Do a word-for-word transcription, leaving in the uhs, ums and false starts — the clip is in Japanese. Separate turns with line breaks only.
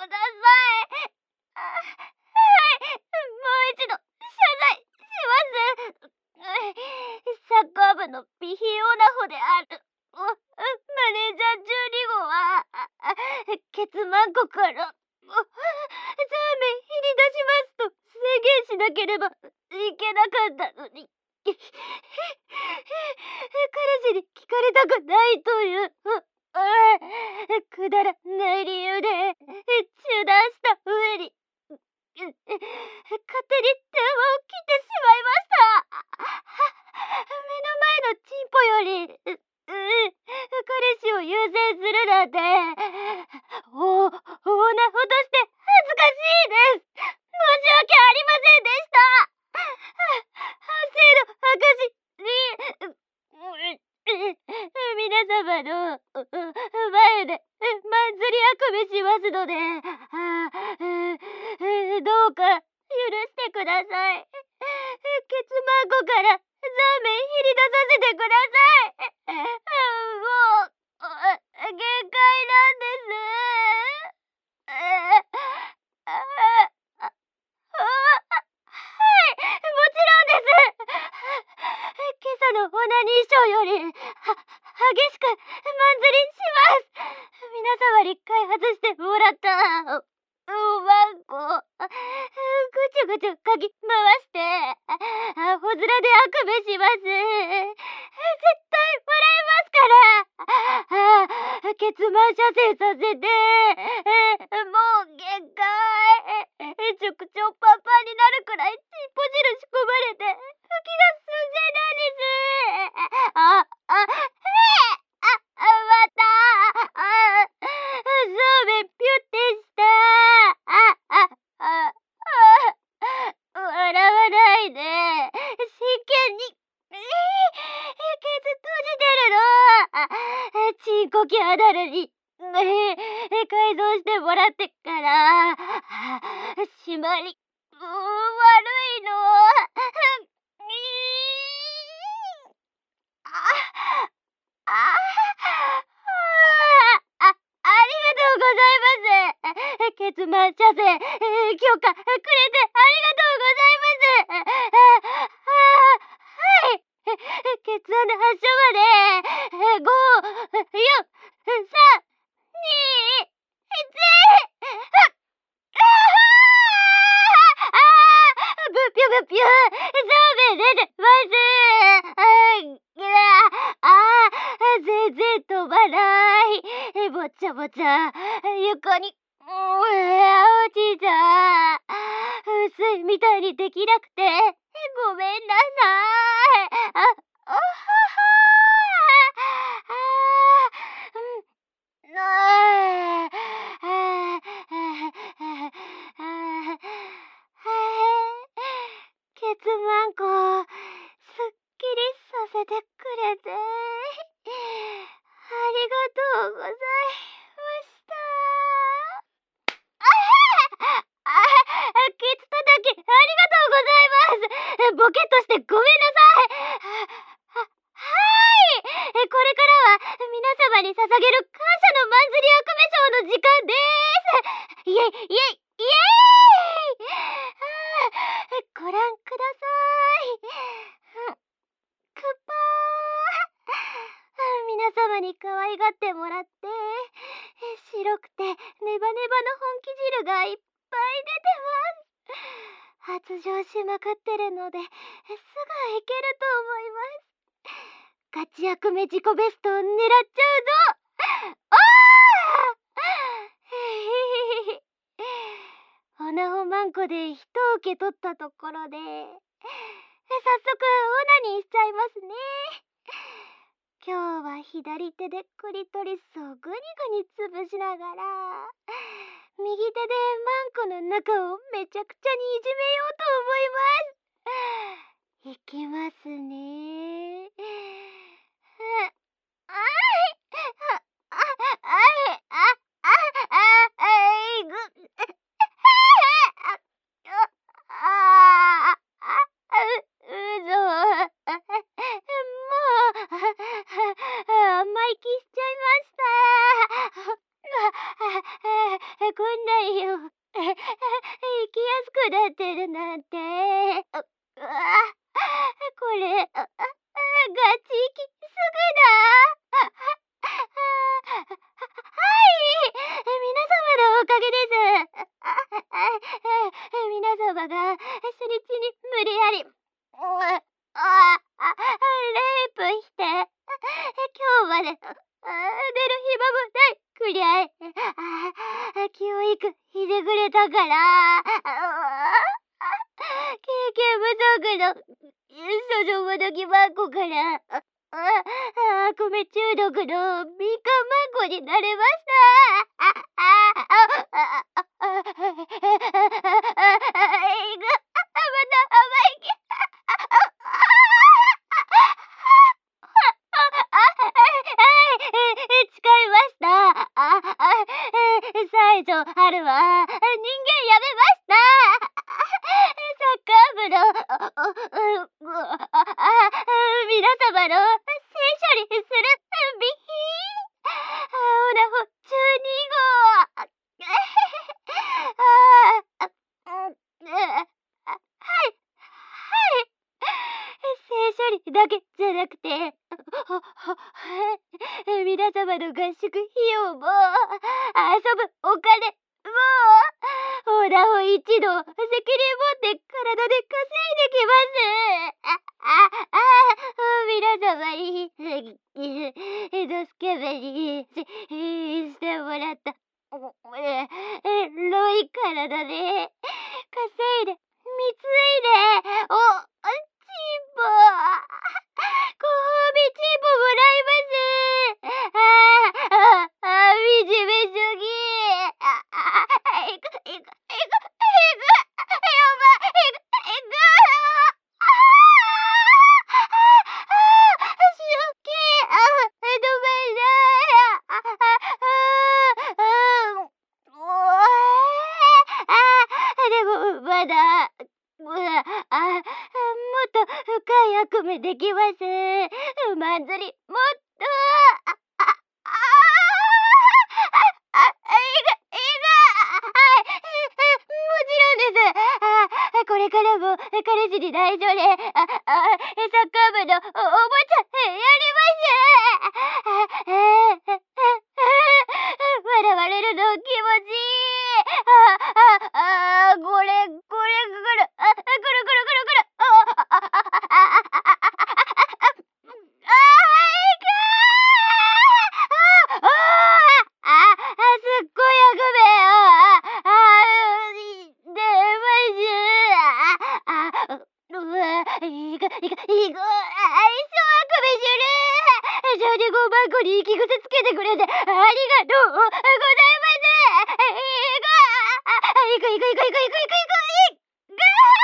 ください。あ、はい、もう一度謝罪します。サッカー部の美ひよなほであるおマネージャーじゅうにごうはケツマンコからザーメン入り出しますと宣言しなければいけなかったのに彼氏に聞かれたくないというくだらない理由で中断した上に勝手に電話を切ってしまいました。目の前のチンポよりうう彼氏を優先するなんてお大なほとして恥ずかしいです。申し訳ありませんでした。反省の証に皆様の前でまんずりあくびしますのでどうか許してください。ケツマンコからザーメンひり出させてください。もう限界なんです。はい、もちろんです。今朝のオナニーショーよりは激しくまんずりします。皆様に開発してもらったおまんこぐちゅぐちゅかき回してアホ面であくびします。絶対笑えますからケツマン射精させてもう限界直腸パンパンになるくらいチンポ汁仕込まれて吹き出す寸前なんです。あ、あ、へえあ、またあ、そうめんピュってしたあ、あ、あ、あ、笑わないで真剣にケツ閉じてるのチンコキアダルに改造してもらってから締まり悪いのあああありがとうございます。ケツマン射精許可くれてありがとうございます。はい。ケツ穴発射までご、よん、さん、に、いちぶっぴゅぶっぴゅザーメン出てますあー全然飛ばないぼちゃぼちゃ床に落ちちゃ薄いみたいにできなくてごめんなさい。あ、おははああケツマンコすっきりさせてくれてありがとうございました。あケツ叩きありがとうございます。ボケとしてごめんなさい。は、はいこれからは皆様に捧げる感謝のマンズリ悪名賞の時間です。イエイイエイイエーイご覧ください。クッパー皆様に可愛がってもらって白くてネバネバの本気汁がいっぱい出てます。発情しまくってるのですぐいけると思います。ガチ悪名自己ベストを狙っちゃうぞ。おーおなほまんこで一受け取ったところで早速オナニーしちゃいますね。今日は左手でクリトリスをグニグニ潰しながら右手でマンコの中をめちゃくちゃにいじめようと思います。いきますね。あいあああいあああいぐああうぞもう生意気しちゃいました。 こんなんよ。行きやすくなってるなんて。ううわ、これ、ああ、ガチ行きすぐだ。ははい、皆様のおかげです。皆様が初日に無理やり、うああ、レイプして、今日まで、あ、寝る暇もないくりゃい、あ、教育してくれたから、あ経験不足の処女もどき箱から、ああ、米中毒のみかんまんこになれました。ああああああああああいぐ、また甘いき。誓いました。ああ、西条春は人間やめました。サッカー部の皆様の性処理する備品オナホじゅうにごう。ああ、はい、はい。性処理だけじゃなくて、皆様の合宿費用も、遊ぶお金も、オナホ一同責任持って体で稼いできます。あ、あ、あ、皆様に、ドスケベにしてもらった、エロい体で、稼いで、貢いで、お、チンポ、ご褒美チンポもらいます。ああ、ああ、惨め主義。ああ、いく、いく、いく、いく、やばい、いく、いく、ああ、しよっけ、あ、止まんない。ああ、ああ、でも、まだ、うわ、あ、もっと深い悪夢できます。まんずり、もっと、あ、あ、ああ、あ、いく、いく、はい、もちろんです。あ、これからも彼氏に内緒で、あ、あ、サッカー部のお、おもちゃやります。あ、笑われるの気持ちいい。あ、あ、あ、これ、これ、くる、あ、くるくるくるくる。あ、あ、あ、あ、あ、あ、あ、あ、あいかー。あ、あ、あ、すっごい悪夢。あ、あ、で、まじゅあ、あ、うわ、いか、いか、いか、あ、一生悪夢する。じゃあね、ごまんこに息癖つけてくれて、ありがとうございます。いく、いく、いく、いく、いく、いく、いく、いく、いく、いく。